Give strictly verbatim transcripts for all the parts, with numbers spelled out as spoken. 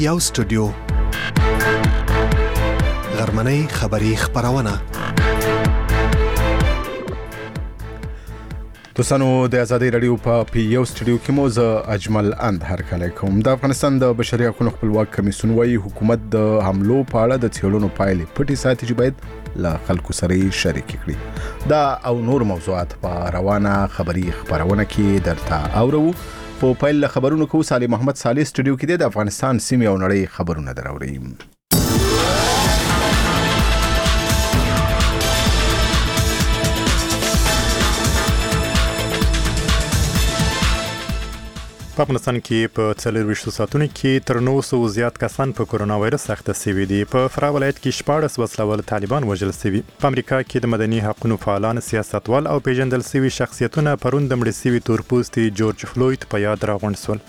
یو سټوډیو غرمنۍ خبری خبرونه دوستانو د آزادۍ رادیو په پی یو سټوډیو کې مو زه اجمل اند هرکلی کوم. د افغانستان د بشري حقوقو خپلواک کمیسیون وايي حکومت د حملو په اړه د څېړنو پایلې پټې ساتي چې باید له خلکو سره شریک کړي. دا او نور موضوعات په روانه خبری خبرونه کې درته اورو. په پیل له خبرونو کو صالح محمد صالح سټوډیو کې د افغانستان سیمې او نړۍ خبرونه دراوړي. په افغانستان کې په څلورویشتو ساعتونو کې تر نو سوه زیات کسان په کورونا وایرس اخته شوي دي. په فراه ولایت کې شپاړس وسلوال طالبان وژل شوي. په امریکا کې د مدني حقوقو فعالان، سیاستوال او پیژندل شوي شخصیتونه پرون د مړ شوي تورپوستي جورج فلوید په یاد راغونډ شول.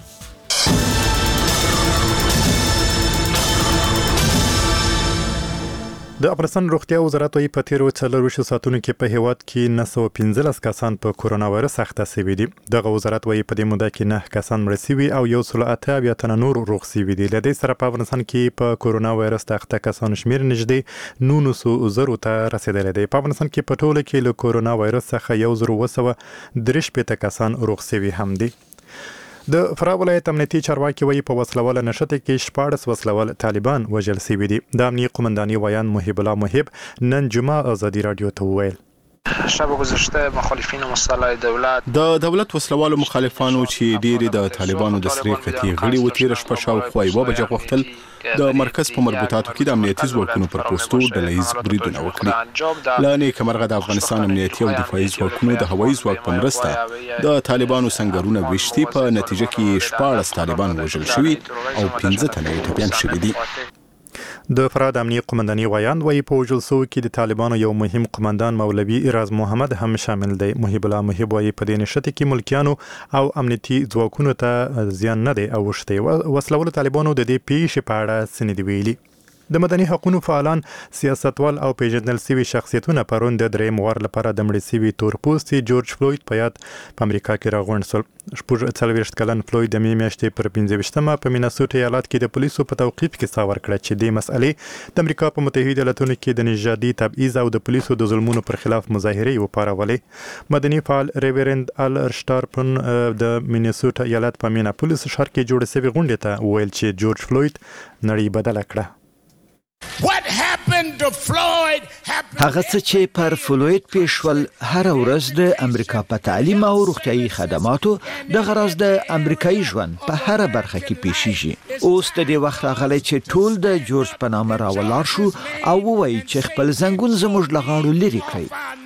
د افغانستان روغتیا وزارت وايي په تیرو څلورویشتو ساعتونو کې په هیواد کې نه سوه پنځلس کسان په کورونا وایرس اخته شوي دي. دغه وزارت وايي په دې موده کې نه کسان مړه شوي او یو سل اته اویا تنه نور روغ شوي دي. له دې سره په افغانستان کې په کورونا وایرس د اخته کسانو شمېر نږدې نولسو زرو ته رسیدلی دی. په افغانستان کې په ټوله کې له کورونا وایرس څخه یو زر اوه سوه درې شپېته کسان روغ شوي هم دي. د فراه ولایت امنیتي چارواکي وايي په وسلواله نښته کې شپاړس وسلوال طالبان وژل شوي دي. د امنیتي قومنداني ویان محب الله محب نن جمعه آزادي رادیو ته وویل شب گذشته مخالفین مسلح دولت د دولت وسلوالو مخالفانو چې ډېری د طالبانو د سرې کتي غړي و تیر شپه شاوخوا یوه بجه غوښتل د مرکز په مربوطاتو کې د امنیتي ځواکونو پر پوستو ډلهییز بریدونه وکړي. له نیکه مرغه د افغانستان امنیتي او دفاعي ځواکونو د هوایي ځواک په مرسته د طالبانو سنګرونه ویشتي. په نتیجه کې شپاړس طالبان وژل شوي او پنځه تنه یې ټپیان شوي دي. د فراه د امنیتي قومنداني ویان وايي په وژل شوو کې د طالبانو یو مهم قومندان مولوي راز محمد هم شامل دی. محب الله محب وايي په دې نښتې کې ملکیانو او امنیتي ځواکونو ته زیان نه دی اوښتی. وسلوالو طالبانو د دې پیښې په اړه څه نه دي ویلي. د مدني حقوقو فعالان، سیاستوال او پیژندل شوي شخصیتونه پرون د درېیم وار لپاره د مړ شوي تورپوستي جورج فلوید په یاد په امریکا کې راغونډ شول. شپږ څلوېښت کلن فلوید د مې میاشتې پر پنځه ویشتمه په میناسوټا ایالت کې د پولیسو په توقیف کې ساه ورکړه چې دې مسئلې د امریکا په متحده ایالتونو کې د نژادي تبعیض او د پولیسو د ظلمونو پر خلاف مظاهرې وپارولې. مدني فعال ریورند ال رشتارپن د میناسوټا ایالت په میناپولیس ښار کې جوړ شوې غونډې ته وویل چې جورج فلوید نړۍ بدله کړه. هغه څه چې پر فلوید پیښول هر ورځ د امریکا په تعلیم او روغتیايي خدماتو د غرض د امریکایي ژوند په هر برخه کې پیښیږي. اوس د دې وخت راغلی چې ټول د جورج په نامه راولاړ شو او ووایي چې خپل زنګون زموږ له غاړو لرې کړئ.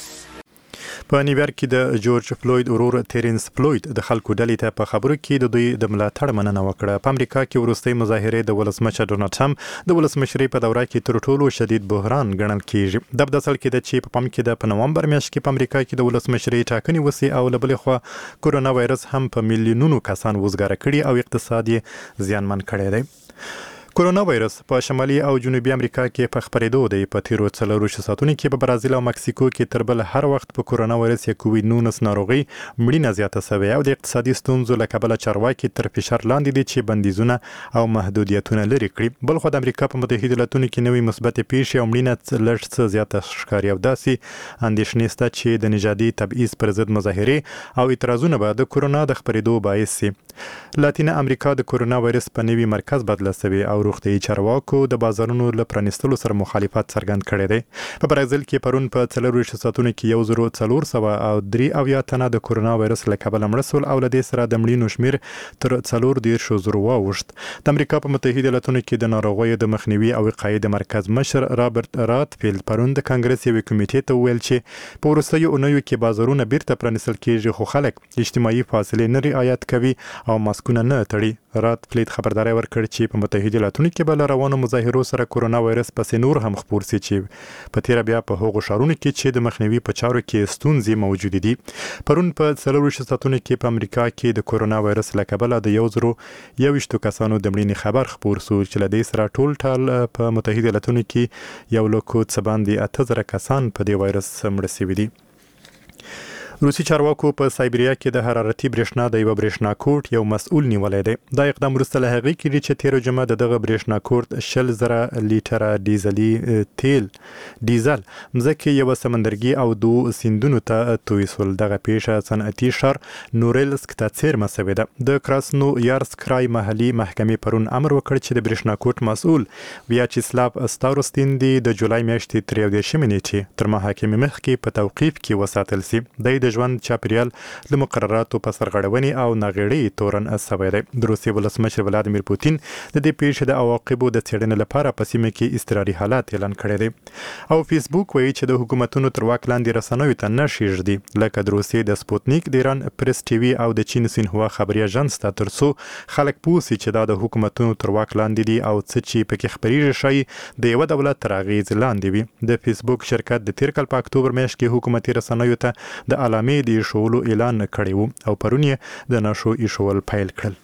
په نیویارک کې د جورج فلوید ورور تیرنس فلوید د خلکو ډلې ته په خبرو کې د دوی د ملاتړ مننه وکړه. په امریکا کې وروستۍ مظاهرې د ولسمشر ډونالډ ټرمپ د ولسمشرۍ په دوره کې تر ټولو شدید بحران ګڼل کیږي. د په داسل کې د چې په پام کې د په نومبر میاشت کې په امریکا کې د ولسمشرۍ ټاکنې وسي او له بلې خوا کورونا وایرس هم په میلیونونو کسان وزګاره کړي او اقتصاد یې زیانمن کړی دی. کورونا وایرس په شمالي او جنوبي امریکا کې په خپرېدو دی. په تیرو څلورویشتو ساعتونو کې په برازیل او مکسیکو کې تر بل هر وخت په کورونا وایرس یا کووید نولس ناروغي مړینه زیاته شوې او د اقتصادي ستونزو له کبله چارواکي تر فشار لاندې دي چې بندیزونه او محدودیتونه لرې کړي. بل خو د امریکا په متحده ایالتونو کې نوې مثبتې پیښې او مړینه لږ څه زیاته ښکاري او داسې اندېښنې شته چې د نژادي تبعیض پر ضد مظاهرې او اعتراضونه به د کورونا د خپرېدو باعث شي. لاتینه امریکا د کورونا وایرس په نوي مرکز بدله شوې او روغتیايي چارواکو د بازارونو له پرانیستلو سره مخالفت څرګند کړی دی. په برازیل کې پرون په څلورویشتو ساعتونو کې یو زر څلور سوه او درې اویا تنه د کورونا وایرس له کبله مړه شول او له دې سره د مړینو شمېر تر څلور دېرشو زرو واوښت. د امریکا په متحده ایالتونو کې د ناروغیو د مخنیوي او وقایې د مرکز مشر رابرټ راتفیلد پرون د کانګرس یوې کمیټې ته وویل چې په وروستیو اونیو کې بازارونه بیرته پرانیستل کېږي خو خلک اجتماعي فاصلې نه رعایت کوي او ماسکونه نه تړي. راتفیلد خبرداری ورکړ چې په متحده ایالتونو کې به له روانو مظاهرو سره کورونا وایرس پسې نور هم خپور سي چې په تیره بیا په هغو ښارونو کې چې د مخنیوي په چارو کې ستونزې موجودې دي. پرون په څلورویشتو ساعتونو کې په امریکا کې د کورونا وایرس له کبله د یو زرو یوویشتو کسانو د مړینې خبر خپور سو چې له دې سره ټول ټال په متحده ایالتونو کې یو لکو څه باندې اته زره کسان په دې وایرس مړه شوي دي. روسي چارواکو په سایبریا کې د حرارتي برېښنا د یو برېښنا کوټ یو مسؤل نیولې دی. دا اقدام وروسته له هغې کې چې تیر جمعه دغه برېښنا کوټ شل زره لیټره ډیزلي تیل ډیزل مځکې یو سمندرګي او دوه سیندونو ته توی سول. دغه پیښه صنعتي ښار نورلسک ته څیرمه شوې ده. د کراسنو یارسک کرای محلي محکمې پرون امر وکړ چې د برېښنا کوټ مسؤل ویاچسلاو ستاروستین دی د جولای میاشتې تر یو دېرشمې نیټې تر محاکمې مخکې په توقیف کې وساتل سي. د ژوند چاپیریال د مقرراتو په سرغړونې او ناغېړۍ تورن شوی دی. د روسیې ولسمشر ولادیمیر پوتین د دې پیښې د عواقبو د څېړنې لپاره په سیمه کې اضطراري حالات اعلان کړی دی. او فیسبوک وایي چې د حکومتونو تر واک لاندې رسنیو ته نه شیږدي لکه د روسیې د سپوتنیک، د ایران پریس ټي وي او د چین سینهوا خبري اژانس ته، ترڅو خلک پوه سي چې دا د حکومتونو تر واک لاندې دي او څه چې پکې خبرېږي شي د یو دولت تر اغېز لاندې وي. د فیسبوک شرکت د تیر کال په اکتوبر میاشت کې حکومتي رسنیو ته د علامې د ایښولو اعلان کړی وو او پرون یې د نښو ایښول پیل کړل.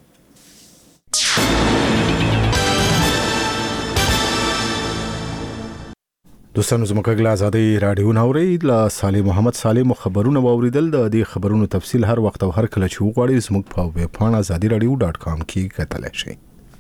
دوستانو زموږ غږ آزادۍ رادیو ناوري له صالح محمد سالم خبرونه واوریدل. د دې خبرونو تفصیل هر وخت او هر کله چې وغواړئ زموږ په ویب پاڼه آزادي رادیو ډاټ کام کې کتلی شئ.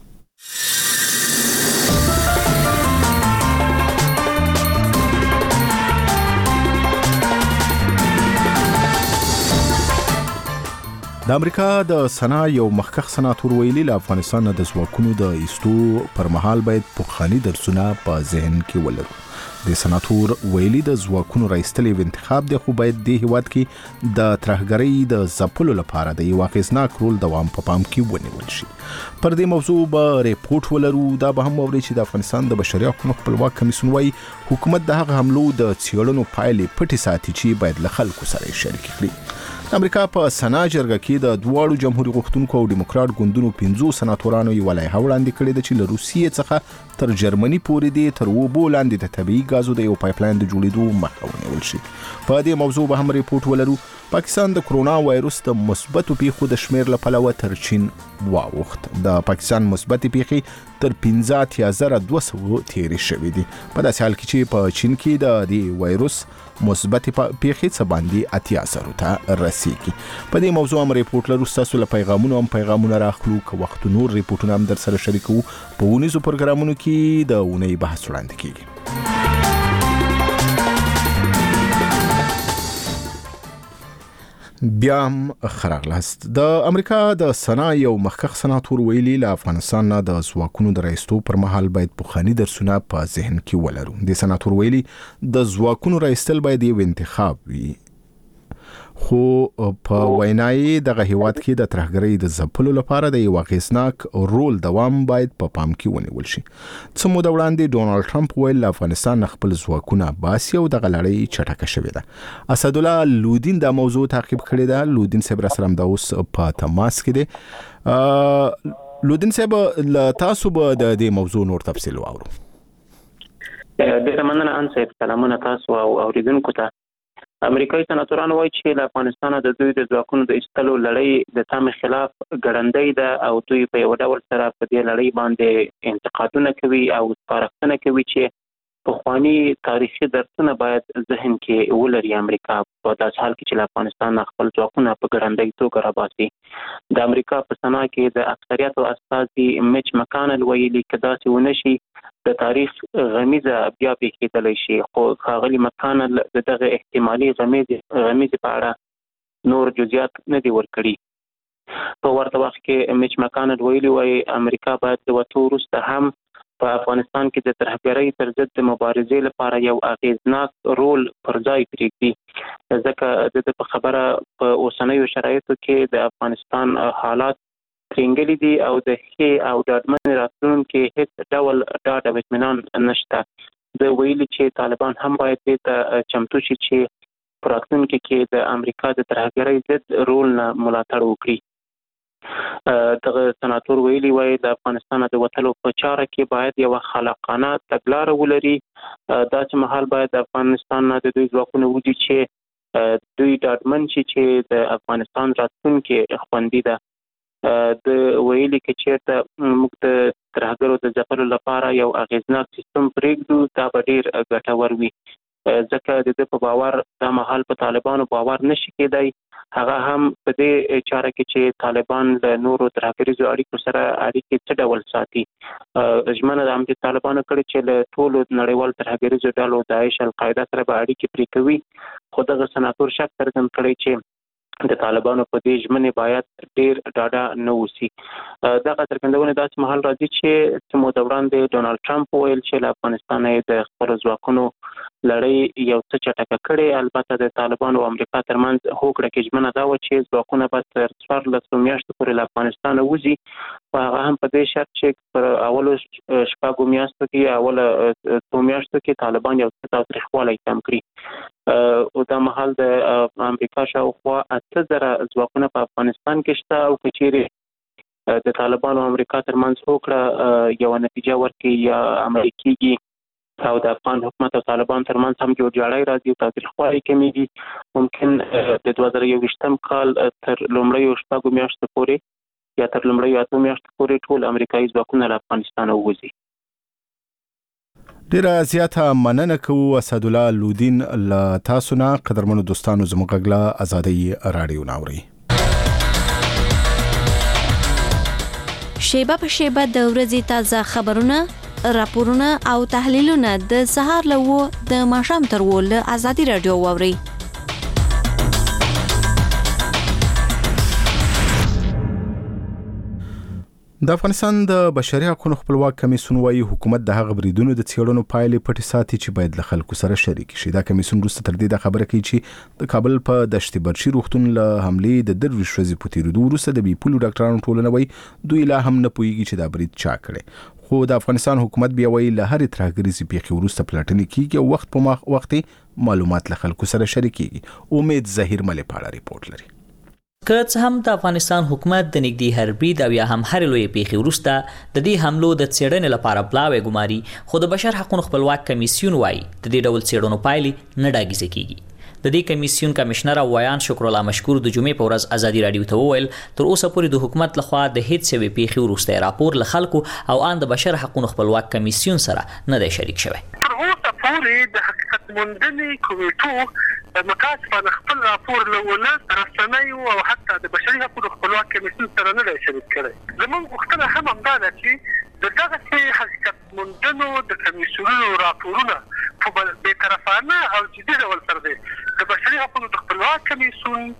د امریکا د سنا یو مخکښ سناتور ویلي له افغانستان نه د ځواکونو د ایستو پر مهال باید پخواني درسونه په ذهن کې ولرو. د سناتور ویلي د ځواکونو راایستل یو انتخاب دی، خو باید د هیواد کې د ترهګرۍ د ځپلو لپاره د یو اغېزناک رول دوام په پام کې ونیول شي. پر دې موضوع به ریپورت ولرو. دا به هم واورئ چې د افغانستان د بشري حقوقو خپلواک کمیسیون وايي حکومت د هغه حملو د څېړنو پایلې پټې ساتي چې باید له خلکو سره یې شریک کړي. د امریکا په سنا جرګه کې د دواړو جمهوریت غوښتونکو او دیموکرات ګوندونو پنځو سناتورانو یو لایحه وړاندې کړې ده چې له روسیې څخه تر جرمني پورې دی تر اوبو لاندې د طبیعي ګازو د یو پایپلاین د جوړېدو مخه ونیول شي. په دې موضوع به هم ریپورت ولرو. پاکستان د کرونا وایروس د مثبتو پیښو د شمیر له پلوه تر چین واوښت. د پاکستان مثبتې پیښې تر پنځه اتیا زره دوه سوه تیرې شوې دي. په داسې حال کې چې په چین کې د دې وایروس مثبتې پیښې څه باندې اتیا زرو ته رسیږي. په دې موضوع هم ریپورت لرو. ستاسو له پیغامونو هم پیغامونه راخلو، که وخت نور ریپورتونه هم در سره شریکوو. په اونیزو پروګرامونو کې د اونۍ بحث وړاندې کیږي. بیا هم خراغلاست. د امریکا د سنا یو مخکښ سناتور ویلي له افغانستان نه د ځواکونو د راایستو پر مهال باید پخواني درسونه په ذهن کې ولرو. د سناتور ویلي د ځواکونو راایستل باید یو انتخاب وي، خو په وینای دغه هیواد کې د ترهګرۍ د ځپلو لپاره د یو اغېزناک رول دوام باید په پام کې ونیول شي. څه موده وړاندې ډونالډ ټرمپ ویل له افغانستان خپل ځواکونه باسي او دغه لړۍ چټکه شوې ده. اسدالله لودین دا موضوع تعقیب کړې ده. لودین صاحب را سره همدا اوس په تماس کې دی. لودین صاحب له تاسو به د دې موضوع نور تفصیل واورو. ډېره مننه ان صاحب. سلامونه تاسو او اوریدونکو ته. امریکایي سناتوران وایي چې له افغانستان د دوی د ځواکونو د ایستلو لړۍ د تام خلاف ګړندۍ ده او دوی په یو ډول سره په دې لړۍ باندې انتقادونه کوي او سپارښتنه کوي چې پخواني تاریخي درسونه باید ذهن کې ولري امریکا په داسې حال کې چې له افغانستان خپل ځواکونه په ګړندۍ توګه راباسي. د امریکا په سنا کې د اکثریت استازي میچ مکانل ویلي که داسې ونه شي د تاریخ غمیزه بیا پیښیدلی شي، خو ښاغلي مکانل د دغه احتمالي غمیزې په اړه نور جزئیات نه دي ورکړي. په ورته وخت کې میچ مکانل ویلي وایي امریکا باید د وتو وروسته هم په افغانستان کې د ترهګرۍ پر ضد د مبارزې لپاره یو اغېزناک رول پر ځای پرېږدي، ځکه د په خبره په اوسنیو شرایطو کې د افغانستان حالات ترینګلي دي او د ښې او ډاډمنې راتلونکي هیڅ ډول ډاډ او اطمینان نشته. د ویلي چې طالبان هم باید دې ته چمتو شي چې په راتلونکي کې د امریکا د ترهګرۍ ضد رول نه ملاتړ وکړي. دغه سناتور ویلي وایي د افغانستان د وتلو په چاره کې باید یو خلاقانه تګلاره ولري. داسې مهال باید د افغانستان نه د دوی ځواکونه وځي چې دوی ډاډمن شي چې د افغانستان راتلونکي خوندي ده. د ویلي کې چېرته موږ د ترهګرو د ځپلو لپاره یو اغېزناک سیستم پرېږدو دا به ډېر ګټور وي. ځکه د دې په باور دا مهال په طالبانو باور نشي کېدای هغه هم په دې چاره کې چې طالبان له نورو ترهګریزو اړیکو سره اړیکې څه ډول ساتي ژمنه د امنیت طالبانو کړې چې له ټولو نړیوال ترهګریزو ډلو داعش القاعده سره به اړیکې پرې کوي خو دغه سناتور شک څرګند کړی چې د طالبانو په دې ژمنې باید ډېر ډاډه نه اوسي. دغه څرګندونه داسې مهال راځي چې څه موده وړاندې ډونالډ ټرمپ وویل چې له افغانستانه یې د خپلو ځواکونو لړۍ یو څه چټکه کړې. البته د طالبانو او امریکا ترمنځ هوکړه کې ژمنه دا وه چې ځواکونه به تر څوارلسو میاشتو پورې له افغانستانه وځي خو هغه هم په دې شرط چې پر اولو شپږو میاشتو کې اوله څو میاشتو کې طالبان یو څه تاوتریخوالی کم کړي. او دا مهال د امریکا شاوخوا اته زره ځواکونه په افغانستان کې شته او که چیرې د طالبانو او امریکا ترمنځ هوکړه یوه نتیجه ورکړي یا عملي کېږي او د افغان حکومت او طالبان ترمنځ هم جوړجاړی راځي او تاوتریخوالی کمیږي ممکن د دوه زره یوویشتم کال تر لومړیو شپږو میاشتو پورې یا تر لومړیو اتو میاشتو پورې ټول امریکایي ځواکونه له افغانستانه ووځي. ډیره زیاته مننه کوو اسدالله لودین له تاسو نه. قدرمنو دوستانو زموږ غږ له ازادۍ راډیو ناوري. شیبه په شیبه د ورځې تازه خبرونه راپورونه او تحلیلونه د سهار له و د ماښام تر و له ازادۍ راډیو واوري. د افغانستان د بشري حقوقو خپلواک کمیسیون وايي حکومت د هغه بریدونو د څېړنو پایلې پټې ساتي چې باید له خلکو سره شریک شي. دا کمیسیون وروسته تر دې د خبره کوي چې د کابل په دشت برچی روغتون له حملې د درویش ورځې په تېرېدو وروسته د بیپولو ډاکټرانو ټولنه وايي دوی لا هم نه پوهېږي چې دا برید چا کړی. خو د افغانستان حکومت بیا وايي له هرې ترهګریزې پیښې وروسته پلټنې کېږي او وخت په وخت معلومات له خلکو سره شریکېږي. امید ظهیر ملې پاړه ریپورت لري. که څه هم د افغانستان حکومت د نږدې هر برید او یا هم هر لوی پیښې وروسته د دې حملو د څېړنې لپاره پلاوی ګماري خو د بشر حقوقو خپلواک کمیسیون وايي د دې ډول څېړنو پایلې نه ډاګیزه کیږي. د دې کمیسیون کمشنر او ویان شکر الله مشکور د جمعې په ورځ ازادي راډیو ته وویل تر اوسه پورې د حکومت لخوا د هیڅ یوې پیښې وروسته راپور له خلکو او ان د بشر حقوقو خپلواک کمیسیون سره نه دی شریک شوی. تر اوسه پورې د حقیقت موندنې کمیټو متاسفانه خپل راپور له ولس رسنیو او حتی د بشري حقوقو خپلواک کمیسیون سره نه دی شریک کړی. زموږ غوښتنه هم همدا ده چې د دغسې حقیقت موندنو د کمیسیونونو راپورونه په بېطرفانه او جدي ډول سره دی د بشري حقوقو د خپلواک کمیسیون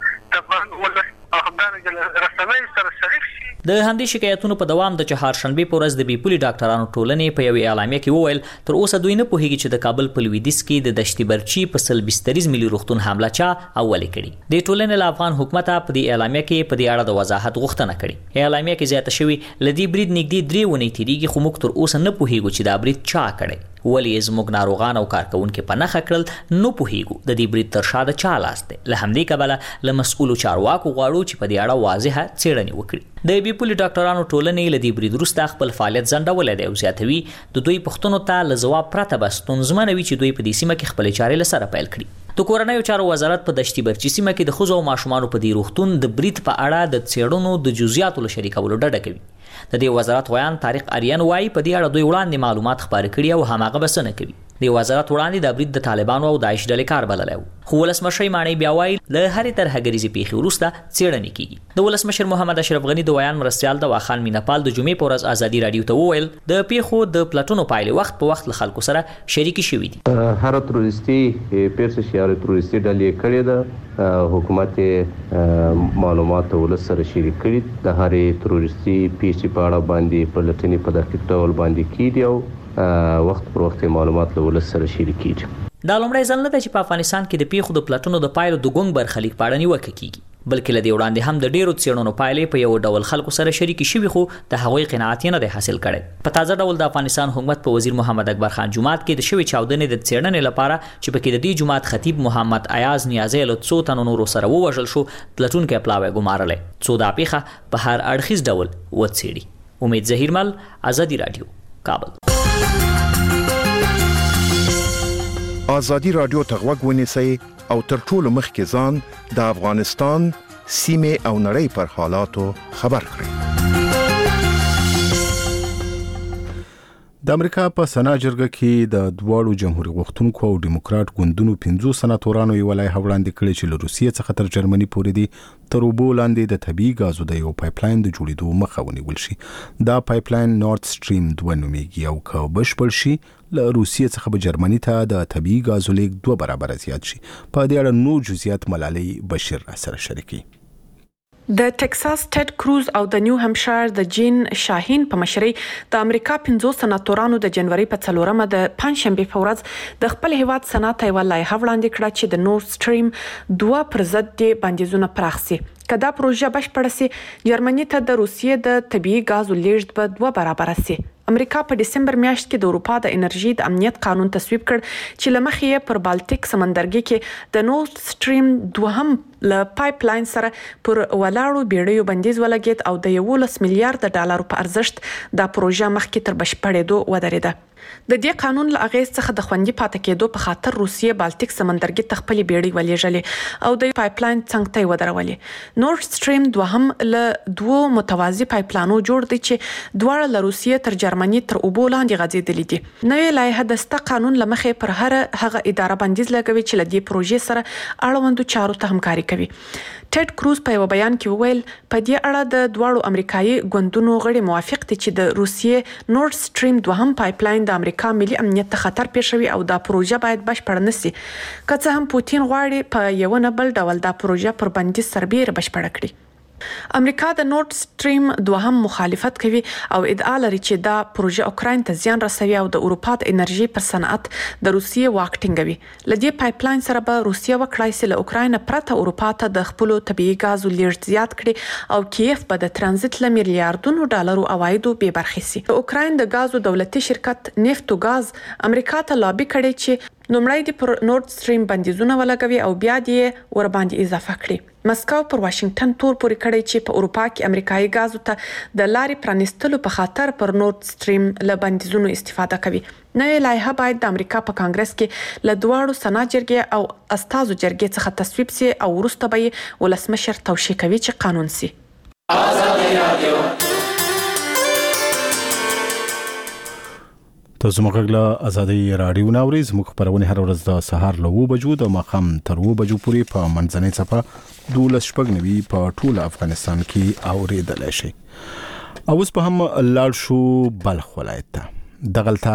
د ولس او همدارنګه رسنیو سره شریک شي. د همدې شکایتونو په دوام د چهارشنبه په ورځ د بیپولي ډاکټرانو ټولنې په یوې اعلامیه کې وویل تر اوسه دوی نه پوهیږي چې د کابل په لویدیځ کې د دشت برچی په سل بستریز ملي روغتون حمله چا اولې کړې. د ټولنې له افغان حکومت په دې اعلامیه کې په دې اړه د وضاحت غوښتنه کړې. اعلامیه کې زیاته شوی لدی برید نږدې درې ونې تیریږي خو موږ تر اوسه نه پوهیږو چې دا برید چا کړی. ولی زموږ ناروغان او کارکونکو په نخښه کړل نو پوهیږو د دې برید تر شا د چا لاس دی. له همدې کبله له مسؤلو چارواکو غواړو چې په دې اړه واضحه څېړنې وکړي. د بیپولي ډاکټرانو ټولنې له دې برید وروسته خپل فعالیت ځنډولی دی او زیاتوي د دوی پوښتنو ته له ځواب پرته به ستونزمنه وي چې دوی په دې سیمه کې خپلې چارې له سره پیل کړي. د کورنیو چارو وزارت په دشت برچی سیمه کې د ښځو او ماشومانو په دې روغتون د برید په اړه د څېړنو د جزئیاتو له شریکولو ډډه کوي. د دې وزارت ویان طارق اریان وايي په دې اړه دوی وړاندې معلومات خپاره کړي او هماغه بس نه کوي. د وزارت وړاندې د برید د طالبانو او داعش ډلې کار بللی و خو ولسمشر مانی بیا وايي له هرې ترهګریزې پیښې وروسته څېړنې کیږي. د ولسمشر محمد اشرف غني د ویان مرستیال د واخان میناپال د جمعې په ورځ ازادي راډیو ته وویل د پیښو د پلټنو پایلې وخت په وخت له خلکو سره شریکې شوي دي. هر تروریستي پیښه چې هر تروریستي ډلې کړې ده حکومت معلومات ولس سره شریک کړي. د هرې تروریستي پیښې په اړه باندې پلټنې په دقیق ډول باندې کیږي او وخت پر وخت معلومات له ولس سره شریک کیږي. دا لومړی ځل نه دی چې په افغانستان کې د پیښو د پلټنو د پایلو د ګونګ برخلیک په اړه نیوکه کیږي بلکې له دې وړاندې هم د ډیرو څېړنو پایلې په یو ډول خلکو سره شریکې شوي خو د هغوی قناعت نه دی حاصل کړی. په تازه ډول د افغانستان حکومت په وزیر محمد اکبر خان جومات کې د شوې چاودنې د څېړنې لپاره چې پکې د دې جومات خطیب محمد ایاز نیازی له څو تنو نورو سره ووژل شو پلټونکی پلاوی ګمارلی څو دا پیښه په هر اړخیز ډول وڅېړي. امید ظهیرمل، ازادي راډیو، کابل. ازادي راډیو ته غوږ ونیسئ او تر ټولو مخکې ځان د افغانستان سیمې او نړۍ پر حالاتو خبر کړئ. د امریکا په سنا جرګه کې د دواړو جمهوریت غوښتونکو او دیموکرات ګوندونو پنځه سناتورانو یو لایحه وړاندې کړې چې له روسیې څخه تر جرمني پورې دی تر اوبو لاندې د طبیعي غازو د یو پایپلاین د جوړېدو مخه ونیول شي. دا پایپلاین نورد سټریم دوه نومیږي او که بشپړ شي له روسیې څخه به جرمني ته د طبیعي غازو لیږد دوه برابره زیات شي. په دې اړه نور جزئیات ملالۍ بشیر سره شریکي. د ټکساس ټیډ کروز او د نیو همشایر د جین شاهین په مشرۍ د امریکا پنځو سناتورانو د جنوري په څلورمه د پنځشنبه په ورځ د خپل هیواد سنات یو لایحه وړاندې کړه چې د نورد سټریم دوه پر ضد د بندیزونه پراخ شي. کدا پروژه بشپړه سي جرمني ته د روسیې د طبيعي غازو لیږد به دوه برابر سي. امریکا په دسمبر میاشت کې د اروپا د انرژي د امنیت قانون تصویب کړ چې لمخې یې پر بالټیک سمندرګي کې د نورد سټریم دوهم ل پایپلاین سره پر ولاړو بیړیو بندیز ولګید او د یولس میلیارډ ډالر په ارزښت د پروژه مخکې تر بشپړېدو ودرېده. د دې قانون له اغیز څخه د خوندي پاتې کېدو په خاطر روسیې بالټیک سمندرګي ته خپل بیړۍ ولېږلې او د پایپلاین څنګ ته ودرولې. نورد سټریم دوهم له دوه متوازي پایپلاینونو جوړ دي چې دواړه له روسیې تر جرمني تر اوبو لاندې غځېدلې دي. نوې لایحه د ستا قانون لمخې پر هر هغه اداره بندیز لګوي چې له دې پروژې سره اړوندو چارو ته همکاري کوي. ټیډ کروز په یو بیان کې وویل په دې اړه د دواړو امریکایي ګوندونو غړي موافق دي چې د روسیې نورد سټریم دوهم پایپلاین د امریکا ملي امنیت ته خطر پېښوي او دا پروژه باید بشپړ نشي. که څه هم پوتین غواړي په یو نه بل ډول دا پروژه پر بندیز سربېره بشپړه کړي. امریکا د نورد سټریم دوهم مخالفت کوي او ادعا لري چې دا پروژه اوکراین ته زیان رسوي او د اروپا د انرژي پر صنعت د روسیې واک ټینګوي. لدې پایپلاین سره به روسیه وکړای شي له اوکراین پرته اروپا ته د خپل طبيعي غازو لیږد زیات کړي او کیف به د ترانزیت ل میلیارډونو ډالرو عوایدو به برخه شي. اوکراین د غازو دولتي شرکت نفت او غاز امریکا ته لابي کړي چې نومړی د پر نورد سټریم بندیزونه ولګوي او بیا دې ور باندې اضافه کړي. مسکو پر واشنگټن تور پورې کړی چې په اروپا کې امریکایي غازو ته د لارې پرانستلو په خاطر پر نورد سټریم له بندیزونو استفاده کوي. نوې لایحه باید د امریکا په کانګرس کې له دواړو سنا جرګې او استازو جرګې څخه تصویب شي او وروسته به ولسمشر توشیح کوي چې قانون شي. تاسو موږ له ازادي رادیو ناوري زموږ خبرونه هر ورځ د سهار له و بجو د ماخام تر و بجو پورې په منځنۍ صفه دولس شپږ نوي په ټول افغانستان کې اوریدل شي. اوس په هم لاړ شو بلخ ولایت ته. دغلطه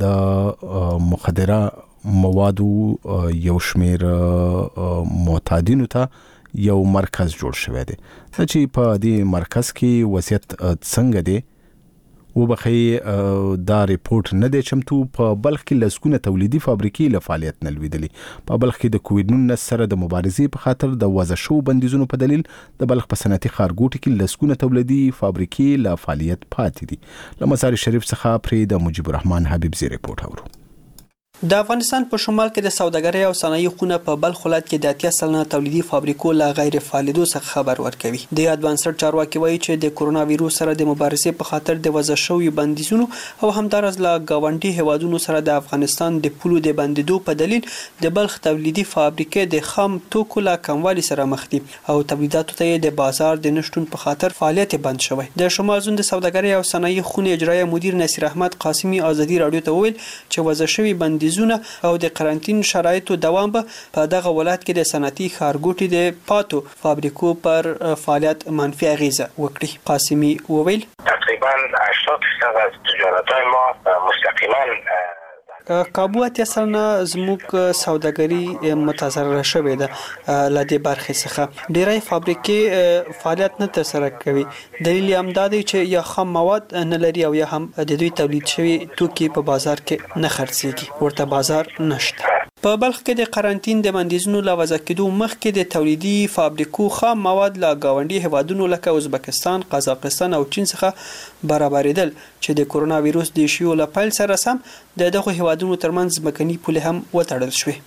د مخدره موادو یو شمیر معتادینو ته یو مرکز جوړ شوی دی چې په دې مرکز کې وضعیت څنګه دی وبخي دا ریپورت نه دی چمتو. په بلخ کې لسګونه تولیدي فابریکې له فعالیت نه لویدلې. په بلخ کې د کووډ نولس سره د مبارزې په خاطر د وضع شو بندیزونو په دلیل د بلخ په صنعتي ښارګوټي کې لسګونه تولیدي فابریکې له فعالیت پاتې دي. له مزار شریف څخه پرې د مجيب الرحمن حبیب زی ریپورت اورو. د افغانستان په شمال کې د سوداګرۍ او صنایع خونه په بلخ ولایت کې د اتیا سلنه تولیدي فابریکو لا غیر فعالیدو څخه خبر ورکوي. د یاد بنسټ چارواکي وایي چې د کورونا وایروس سره د مبارزې په خاطر د وضع شوی بندیزونو او همدارس لا گاونډي هوادونو سره د افغانستان د پولو د بندیدو په دلیل د بلخ تولیدي فابریکې د خام توکو لا کموالي سره مخ دي او تولیداتو ته د بازار د نشټون په خاطر فعالیت بند شوی. د شمال زون د سوداګرۍ او صنایع خونه اجرایي مدیر نصیر احمد قاسمی ازادي رادیو ته ویل چې وضع شوی بندیز او د قرنټین شرایطو دوام به په دغه ولایت کې د صنعتي ښارګوټي د پاتو فابریکو پر فعالیت منفي اغیزه وکړي. قاسمی وویل تقریبا هشتاد درصد از تجارت‌های ما مستقیما کابو اتیا سلنه زموږ سوداګري متضرره شوې ده لدې برخې څخه. ډېری فابریکې فعالیت نه ترسره کوي. دلیل هم دا دی چې یا خام مواد نه لري او یا هم د دوی تولید شوي توکي په بازار کې نه خرڅېږي، ورته بازار نشته. په بلخ کې د قرنټین د بندیزونو له وضع کېدو مخکې د تولیدي فابریکو خام مواد له گاونډي هیوادونو لکه ازبکستان، قزاقستان او چین څخه برابرېدل چې د کورونا وایروس د شیو له پیل سره سم د دغه هیوادونو ترمنځ ځمکني پولې هم وتړل شوې.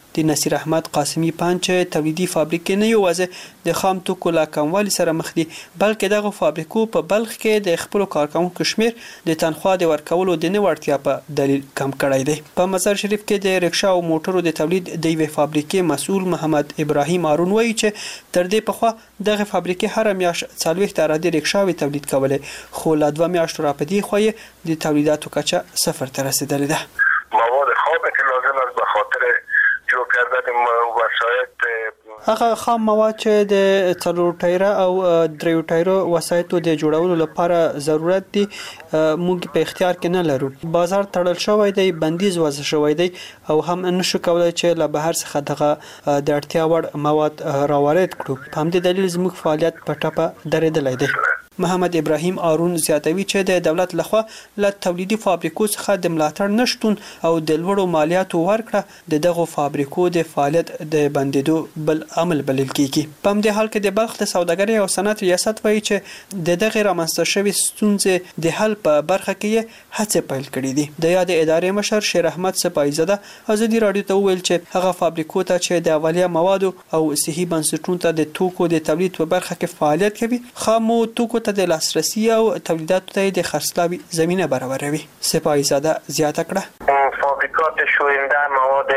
د نصیر احمد قاسمی پنځ تولیدي فابریکې نه یوازې د خام توکو لا کموالي سره مخ دي بلکې دغه فابریکو په بلخ کې د خپل کارکونکو شمیر د تنخوا د ورکولو د نه وړتیا په دلیل کم کړی دی. په مزار شریف کې د رکشا او موټرو د تولید د یوې فابریکې مسؤل محمد ابراهیم هارون وایي چې تر دې پخوا دغه فابریکې هر میاشت څلوېښت عراده رکشاوې تولید کولې خو لا دوه میاشتو راپدې خو د تولیداتو کچه صفر ته رسیدلې ده. مواد خام که لازم است به خاطر جو کردن وسایط هغه خام مواد چې د څلور ټایره او دریو ټایره وسایطو د جوړولو لپاره ضرورت دي موږ په اختیار کې نه لرو. بازار تړل شوی دی، بندیز وضع شوی دی او هم نشو کولای چې له بهر څخه دغه د اړتیا وړ مواد راوارد کړو. په همدې دلیل زموږ فعالیت په ټپه درېدلی دی. محمد ابراهیم هارون زیاتوي چې د دولت لخوا له تولیدي فابریکو څخه د ملاتړ نشټون او د لوړو مالیاتو ورکړه د دغه فابریکو د فعالیت د بندیدو بل عمل بلل کیږي. په همدې حال کې د بلخ د سوداګرۍ او صنعت ریاست وایي چې د دغه رامنځته شوې ستونزې د حل په برخه کې هڅې پیل کړې دي. د یاد ادارې مشر شیر احمد سپایزاده ازادي رادیو ته وویل چې هغه فابریکو ته چې د اولیه موادو او صحي بنسټونو ته د توکو د تولید په برخه کې فعالیت کوي خامو توکو د لاسرسي او تولیداتو ته د خرڅلاوي زمينه برابروي. سپایزاده زیاته کړه فابریکات شوینده مواد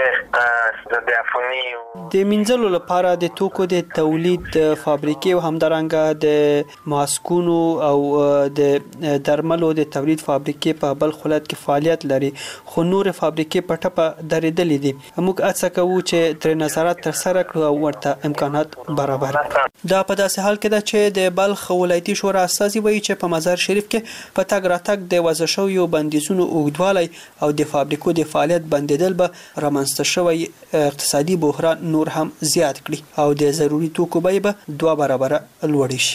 ضدعفونی د منځلو لپاره د توکو د تولید فابریکې او همدارنګه د ماسکونو او د درملو د تولید فابریکې په بل خلات کې فعالیت لري خو نور فابریکې په ټپه درېدلې دي. موږ هڅه کوو چې تر نظارت تر سره کړو او ورته امکانات برابر دا په داسې حال کې ده چې د بلخ ولایتي شورا اساسي وایي چې په مزار شریف کې په تګ راتګ د وضع شویو بندیزونو اوږدوالی او د فابریکو د فعالیت بندیدل به رامنځته شوی اقتصادي بحران نور هم زیات کړي او د ضروري توکو بیه به دوه برابره لوړ شي.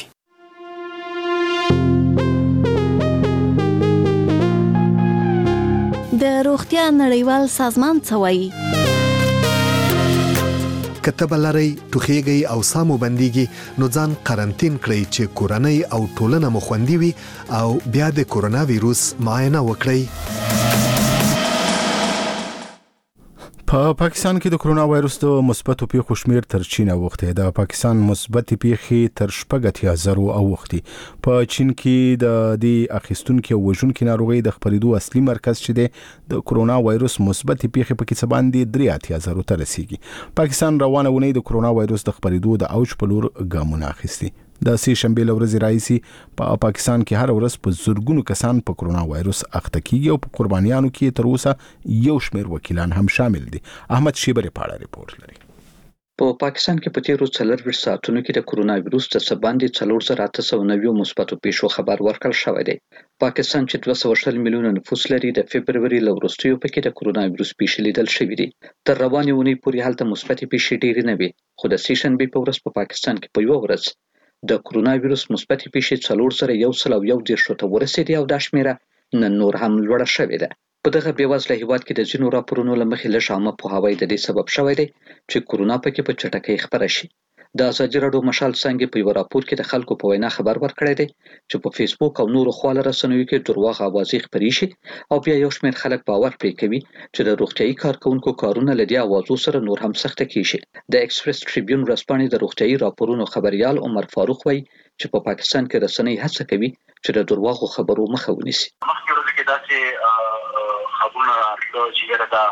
د روغتیا نړیوال سازمان څه وایي؟ کتب لري ټوخیږي او سامو بنديږي نو ځان قرنټین کړئ چې کورنۍ او ټولنه مو خوندي وي او بیا د کورونا وایروس معاینه وکړئ. په پا پاکستان کې د کرونا وایروس د مثبتو پیښو شمیر تر چین اوخته. د پاکستان مثبت پیښې تر شپږ اتیا زره اوخته. په چین کې د دې اخیستونکو وژونکو ناروغي د خبرېدو اصلي مرکز چې د کرونا وایروس مثبت پیښې په کې څه باندې درې اتیا زره ته رسیدي. پاکستان روانه ونی د کرونا وایروس د خبرېدو د اوج په لور ګامونه اخیستي. د سې شنبه لورځ راځي په پا پاکستان کې هر ورځ په زورګونو کسان په کرونا وایروس اخته کیږي او په قربانیانو کې تر اوسه یو شمېر وکیلان هم شامل دي. احمد شیبر پاړه ریپورت لري. په پاکستان کې په تیرو څلور ساعتونو کې د کرونا وایروس د سباندې څلور زره اته سوه نوي مثبتو پیښو خبر ورکړل شوی دی. پاکستان چې دوه سوه شل میلیونه نفوس لري د فبرवरी لورستیو په کې د کرونا وایروس پیښې لیدل شوې دي. تر روانې ونې پورې هلته مثبت پیښې ډېرې نه وي خو د سې شنبه په ورځ په پاکستان کې په یو ورځ د کرونا وایروس مثبت پیښې څلور زره یو سل او یو دېرش ته ورسېدې او دا شمیره نن نور هم لوړه شوې ده. په دغه بېوزله هیواد کې د ځینو راپورونو له مخې لږ عامه پوهاوی د دې سبب شوی دی چې کرونا پکې په چټکۍ خپره شي. د ازادي راډیو مشال څنګه په یو راپور کې د خلکو په وینا خبر ورکړی دی چې په فیسبوک او نورو خواله رسنیو کې درواغ اوازې خپرې شي او بیا یو شمېر خلک باور پرې کوي چې د روغتیايي کارکونکو کارونه له دې اوازو سره نور هم سخته کیږي. د ایکسپریس ټریبیون ورځپاڼې د روغتیايي راپورونو خبريال عمر فاروق وایي چې په پاکستان کې رسنۍ هڅه کوي چې د درواغو خبرو مخه ونیسي. مخکې ورځ کې داسې خبرونه راتلل چې دا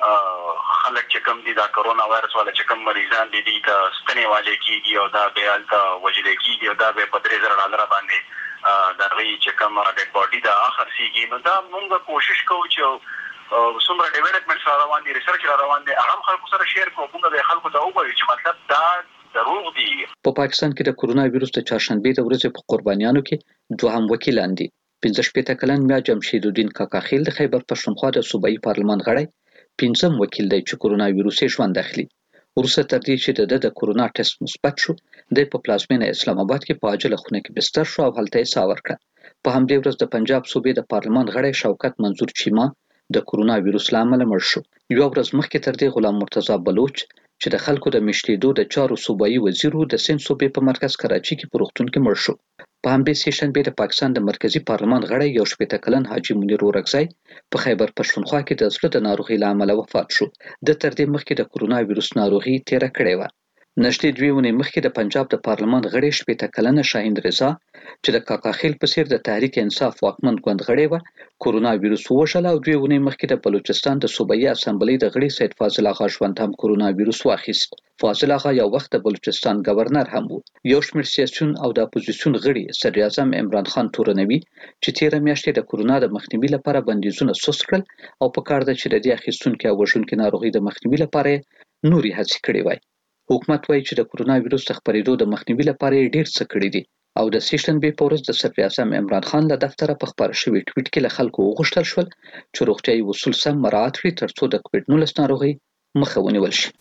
خلک چې کوم دي دا کرونا وایرس والا چې کوم مریضان دي دي ته ستنې والي کیږي او دا به الته وجل کیږي او دا به په درې زره ډالر باندې دا غي چې کوم ډیډ باډي دا اخر سیږي. نو دا موږ کوشش کوو چې څومره ډیولپمنټ سره روان دي ریسرچ را روان دي هغه خلکو سره شیر کوو موږ د خلکو ته وایو چې مطلب دا دروغ دي. په پاکستان کې د کرونا وایروس د چهارشنبه د ورځې په قربانیانو کې دوهم وکیلان دي. پنځه شپېته کلن میا جمشید الدین کاکاخیل د خیبر پښتونخوا د صوبایي پارلمان غړی پنځم وکیل دی چې کرونا وایروس یې ژوند اخلي. وروسته تر دې چې د د کرونا ټیسټ مثبت شو د په پلازمینه اسلام آباد کې په عاجله خونه کې بستر شو او هلته یې ساه ورکړه. په همدې ورځ د پنجاب صوبې د پارلمان غړی شوکت منظور چیما د کرونا وایروس له امله مړ شو. یو ورځ مخکې تر دې غلام مرتضی بلوچ چې د خلکو د مشتېدو د چارو صوبایي وزیرو د سند صوبې په مرکز کراچي کې په روغتون کې مړ شو. په همدې سې شنبه د پاکستان د مرکزی پارلمان غړی یو شپېته کلن حاجی منیر اورکزی په خیبر پښتونخوا کې د زړه د ناروغي له امله وفات شو. د تر دې مخکې د کورونا وایرس ناروغي تیر کړې و. نشټې دوی ونې مخکې د پنجاب د پارلمان غړی شپېته کلنه شاهین رضا چې د کاکا خیل په څیر د تحریک انصاف واکمن ګوند غړی و کورونا وایرس وژل، او دوی ونې مخکې د بلوچستان د صوبایي اسامبلۍ د غړي سید فاضل آغا ژوند هم کورونا وایرس واخیست. فاضل آغا یو وخت د بلوچستان گورنر هم وو. یو شمېر سیاسیون او د اپوزیسیون غړي صدر اعظم عمران خان تورنوي چې تیر میاشتې د کورونا د مخنیوي لپاره بندیزونه سوس کړل او په کار ده چې د دې اخیستونکو او وژونکو ناروغي د مخنیوي لپاره نوري هڅې کړې وای. حکومت وایي چې د کورونا وایرس د خپرېدو د مخنیوي لپاره ډېر څه کړي دي، او د سې شنبې په ورځ د صدر اعظم عمران خان له دفتره په خپاره شوي ټویټ کې له خلکو وغوښتل شول چې روغتیايي اصول سم مراعات کړي ترڅو د کووډ نولس ناروغۍ مخه ونیول شي.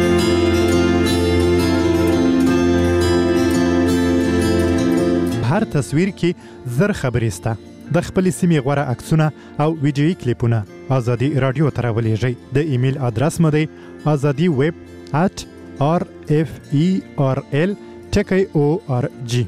هر تصویر کې زر خبرې سته. د خپل سیمې غوړه عکسونه او ویډیويي کلیپونه ازادي رادیو ته راولېږئ. د ایمیل ادرس مو دی ازادي ویب at r f e r l ټکی او ار جی.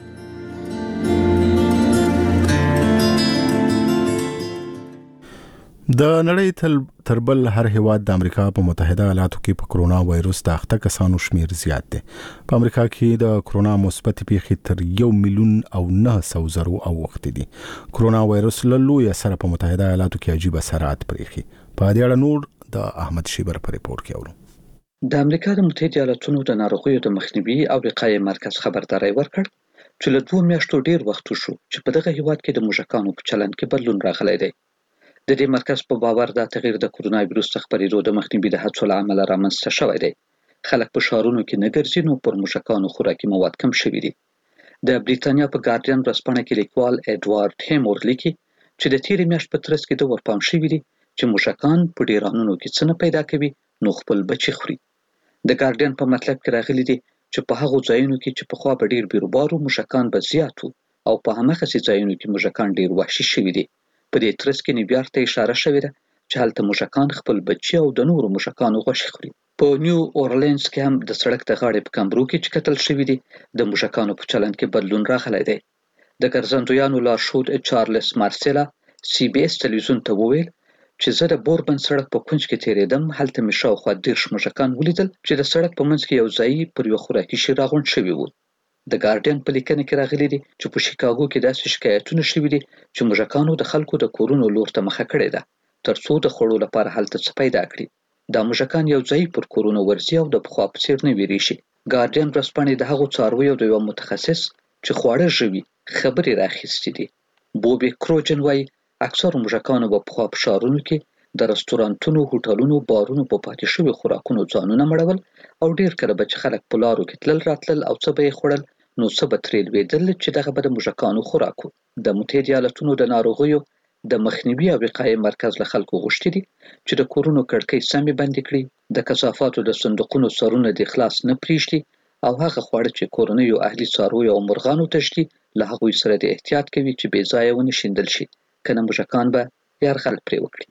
د نړۍ تربل هر هیواد د امریکا په متحده ایالاتو کې په کرونا وایرس د اخته کسانو شمیر زیات دی. په امریکا کې د کرونا مثبت پیښې تر یو میلیون او نه سوه زرو او وخت دي. کرونا وایرس له لوی سره په متحده ایالاتو کې عجیب اثرات پرېږي. په دې اړه نور د احمد شیبر په ریپورت کې اورو. د امریکا د متحده ایالاتونو د ناروغیو د مخنیوي او وقایې مرکز خبرداري ورکړ چې له دوه میاشتو ډیر وخت شو چې په دغه هیواد کې د موږکانو په چلند کې بدلون راغلی دی. د دې مرکز په باور دا تغییر د کورونا وایرس څخه خپرېدو د مخنیوي د هڅو له امله رامنځته شوی دی. خلک په ښارونو کې نه ګرځي، نو پر موږکانو خوراکي مواد کم شوي دي. د بریتانیا په ګارډین ورځپاڼه کې لیکوال اډوارډ هیمور لیکي چې د تیرې میاشتې په ترڅ کې د ورپام شوي دي چې موږکان په ډیرانونو کې څه نه پیدا کوي نو خپل بچي خوري. د ګارډین په مطلب کې راغلي دي چې په هغو ځایونو کې چې پخوا به ډیر بیروبارو موږکان به زیات وو، او په هماغسې ځایونو کې موږکان ډیر وحشي شوي دي. په دې ترڅ کې نیویارک ته اشاره شوې ده چې هلته موږکان خپل بچي او د نورو موږکانو غوښې خوري. په نیو اورلینز کې هم د سړک د غاړې په کمرو کې چې کتل شوي دي د موږکانو په چلند کې بدلون راغلی دی. د ګرځندویانو لارښود چارلس مارسیلا سی بي اس تلویزیون ته وویل چې زه د بوربن سړک په کونج کې تیرېدم، هلته مې شاوخوا دېرش موږکان ولیدل چې د سړک په منځ کې یو ځایي پر یو خوراکي شي راغونډ شوي وو. د ګارډین په لیکنه کې راغلي دي چې په شیکاګو کې داسې شکایتونه شوي دي چې موږکانو د خلکو د کورونو لور ته مخه کړې ده ترڅو د خوړو لپاره هلته څه پیدا کړي. دا موږکان یو ځای پر کورونو ورځي او د پخوا په څیر نه ویریږي. ګارډین ورځپاڼې د هغو څارویو د یو متخصص چې خواړه ژوي خبرې راخیستې دي. بوبي کروجن وایي اکثرو موږکانو به پخوا په ښارونو کې د رستورانتونو، هوټلونو، بارونو په پاتې شوي خوراکونو ځانونه مړول، او ډیر کله به چې خلک په لارو کې تلل راتلل او څه به یې خوړل نو څه به ترې لوېدل چې دغه به د موږکانو خوراک و. د متحده ایالتونو د ناروغیو د مخنیوي او وقایې مرکز له خلکو غوښتي دي چې د کورونو کړکۍ سمې بندې کړي، د کثافاتو د صندوقونو سرونه د خلاص نه پریږدي، او هغه خواړه چې کورنیو اهلي څارویو او مرغانو ته ږدي له هغوی سره د احتیاط کوي چې بې ځایه ونه شیندل شي، کنه موږکان به یرغل پرې وکړي.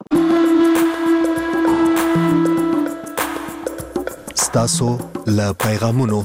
ستاسو له پیغامونو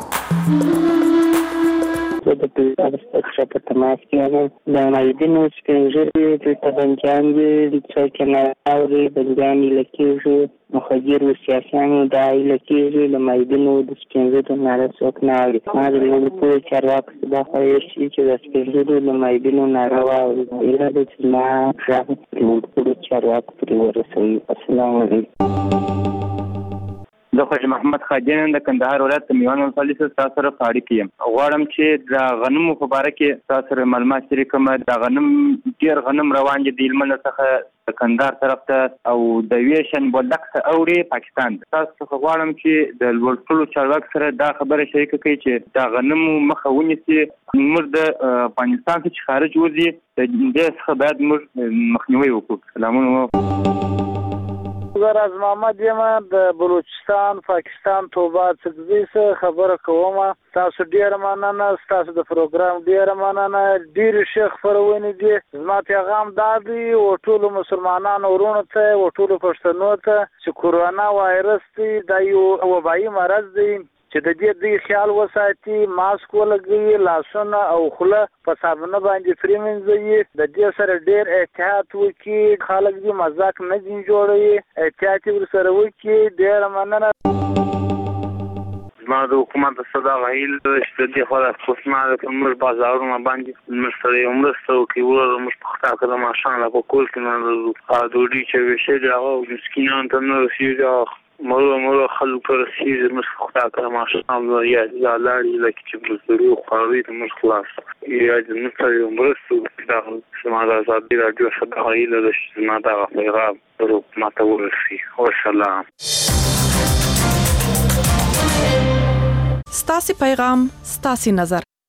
د پېښه په تماس کې یم. د مایدینو سپین ږیري دلته بندیان دي، څوک یې نه اوري، بندیان ایله کېږي، مخدرو سیاسیانو دا ایله کېږي، د مایدینو د سپین ږیرو ناره څوک نه اوري. ما د لوړپوړو چارواکو څخه دا خواهش شي چې د سپین ږیرو د مایدینو ناره واوري. ایله ده چې زما غږ لوړپوړو چارواکو پرې ورسوي. السلام علیکم. زه خواجه محمد خادین د کندهار ولایت د میوند ولسوالۍ څخه تاسو سره په اړیکه کې یم. غواړم چې د غنمو په باره کې تاسو سره معلومات شریکم. د غنم ډېر غنم روان دي د هلمند څخه د کندهار طرف ته او د ویشن بولدک ته اوړي پاکستان ته. تاسو څخه غواړم چې د لوړپوړو چارواکو سره دا خبره شریکه کړئ چې د غنمو مخه ونیسي، موږ د افغانستان څخه چې خارج وځي د دې څخه باید موږ مخنیوی وکړو. سلامونه. زه راز محمد یم د بلوچستان پاکستان توبه څخه څه خبره کوم. تاسو ډیره مننه، تاسو د پروګرام ډیره مننه. ډیر شیخ فرونی دي. زما پیغام دا دی او ټول مسلمانانو ورونو ته او ټول پښتنو ته چې کورونا وایرس دی دا یو وبایي مرض دی، چې د دې د خیال وساتي، ماسک ولګي، لاسونه او خوله په صابونه باندې پریمنځي، د دې سره ډیر احتیاط وکړي، خلک دې مزاق نه دین جوړوي، احتیاط ورسره وکړي. ډیر مننه. ما د حکومت صدا غیل چې د خلک خصمانه په موږ بازارونه باندې مستری عمرسته کوي ورو مستختا کړه ماشان لا په کول کې نه د دوی چې وشي دا او مسکینان ته نه رسیږي مړو مړو خلک رسیږي مستختا کړه ماشان الله یا یا لاري لکه چې بزرګو خاري ته مش خلاص یا د مستری عمرسته دا سماده آزادي راډیو صدا غیل د سماده پیغام ورو ماته ورسي او سلام. ستاسي پیغام ستاسي نظر.